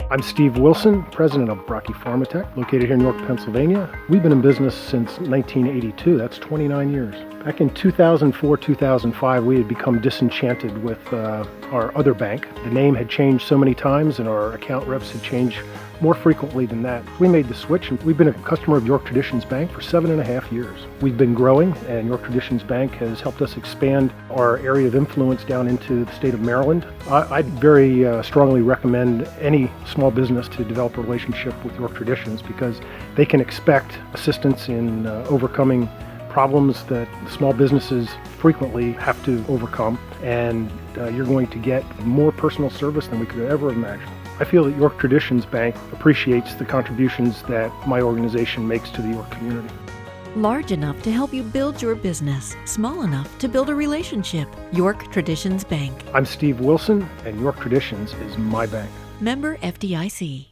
I'm Steve Wilson, president of Brockie Pharmatech, located here in York, Pennsylvania. We've been in business since 1982. That's 29 years. Back in 2004, 2005, we had become disenchanted with our other bank. The name had changed so many times and our account reps had changed more frequently than that. We made the switch and we've been a customer of York Traditions Bank for 7.5 years. We've been growing and York Traditions Bank has helped us expand our area of influence down into the state of Maryland. I'd very strongly recommend any small business to develop a relationship with York Traditions because they can expect assistance in overcoming problems that small businesses frequently have to overcome, and you're going to get more personal service than we could ever imagine. I feel that York Traditions Bank appreciates the contributions that my organization makes to the York community. Large enough to help you build your business, small enough to build a relationship. York Traditions Bank. I'm Steve Wilson, and York Traditions is my bank. Member FDIC.